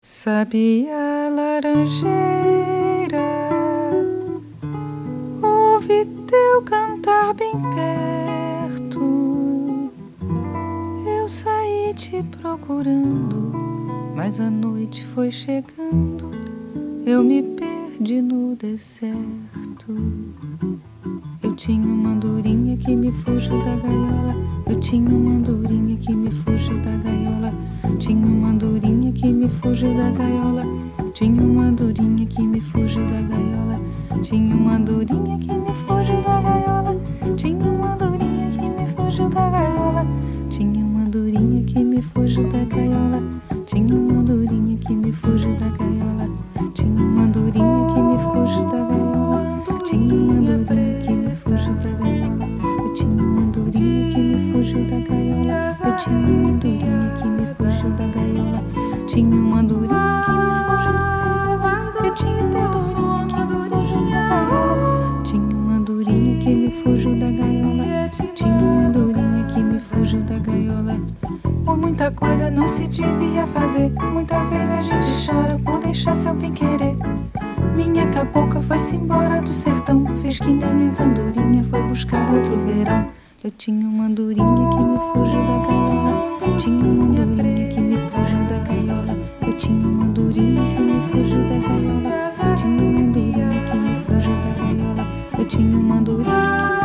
Sabia, laranjeira, ouvi teu cantar bem perto. Eu saí te procurando, mas a noite foi chegando. Eu me perdi no deserto. Eu tinha uma andorinha que me fugiu da gaiola. Eu tinha uma andorinha que me fugiu da gaiola. Tinha uma andorinha que me fugiu da gaiola. Tinha uma andorinha que me fugiu da gaiola. Tinha uma andorinha que me fugiu da gaiola. Tinha uma andorinha que me fugiu da gaiola. Tinha uma andorinha que me fugiu da gaiola. Tinha uma andorinha que me fugiu da gaiola. Tinha uma andorinha que me fugiu da gaiola. Tinha uma andorinha que me fugiu da gaiola. Eu tinha uma andorinha que me fugiu da gaiola. Eu tinha uma andorinha que me fugiu da gaiola. Tinha uma andorinha que me fugiu da gaiola. Eu tinha uma andorinha que me fugiu da gaiola. Tinha uma andorinha que me fugiu da gaiola. Tinha uma andorinha que me fugiu da gaiola. Por muita coisa não se devia fazer. Muita vez a gente chora por deixar seu bem-querer. Minha cabocla foi-se embora do sertão. Fez que nem as andorinhas, foi buscar outro verão. Eu tinha uma andorinha que me fugiu da gaiola. Tinha uma andorinha que me fugiu da gaiola. Eu tinha uma andorinha que me fugiu da gaiola. Tinha uma andorinha que me fugiu da gaiola. Eu tinha uma andorinha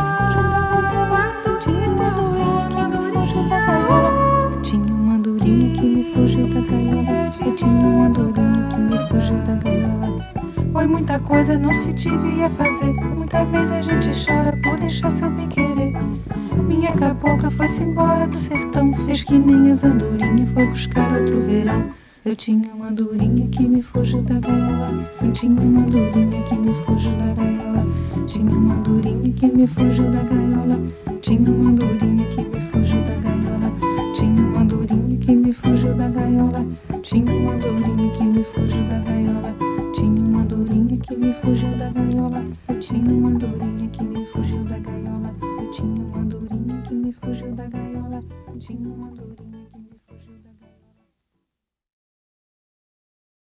que me fugiu da gaiola. Tinha uma andorinha que me fugiu da gaiola. Eu tinha uma andorinha que me fugiu da gaiola. Foi muita coisa não se devia fazer. Muita vez a gente chora por deixar seu bem-querer. Minha cabocla foi-se embora do sertão. Fez que nem as andorinhas, foi buscar outro verão. Eu tinha uma andorinha que me fugiu da gaiola. Eu tinha uma andorinha que me fugiu da gaiola. Tinha uma andorinha que me fugiu da gaiola. Tinha uma andorinha que me fugiu da gaiola. Tinha uma andorinha que me fugiu da gaiola. Tinha uma andorinha que me fugiu da gaiola. Tinha uma andorinha que me fugiu da gaiola. Eu tinha uma andorinha que me fugiu da gaiola. Eu tinha uma andorinha que me fugiu da gaiola. Eu tinha uma andorinha.